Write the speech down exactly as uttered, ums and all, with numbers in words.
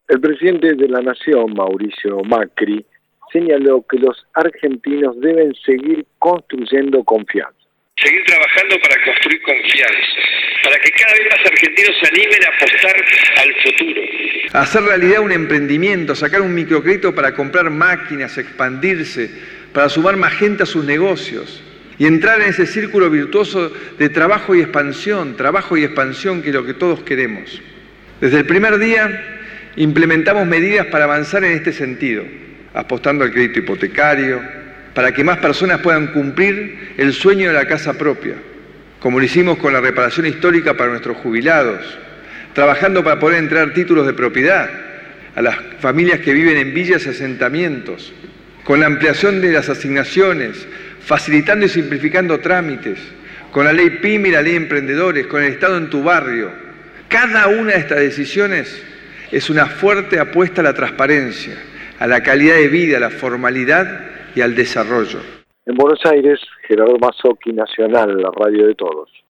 El presidente de la Nación, Mauricio Macri, señaló que los argentinos deben seguir construyendo confianza. Seguir trabajando para construir confianza, para que cada vez más argentinos se animen a apostar al futuro. Hacer realidad un emprendimiento, sacar un microcrédito para comprar máquinas, expandirse, para sumar más gente a sus negocios y entrar en ese círculo virtuoso de trabajo y expansión, trabajo y expansión que es lo que todos queremos. Desde el primer día implementamos medidas para avanzar en este sentido, apostando al crédito hipotecario, para que más personas puedan cumplir el sueño de la casa propia, como lo hicimos con la reparación histórica para nuestros jubilados, trabajando para poder entregar títulos de propiedad a las familias que viven en villas y asentamientos, con la ampliación de las asignaciones, facilitando y simplificando trámites, con la ley PYME y la ley Emprendedores, con el Estado en tu barrio. Cada una de estas decisiones es una fuerte apuesta a la transparencia, a la calidad de vida, a la formalidad y al desarrollo. En Buenos Aires, Gerardo Mazzocchi, Nacional, la radio de todos.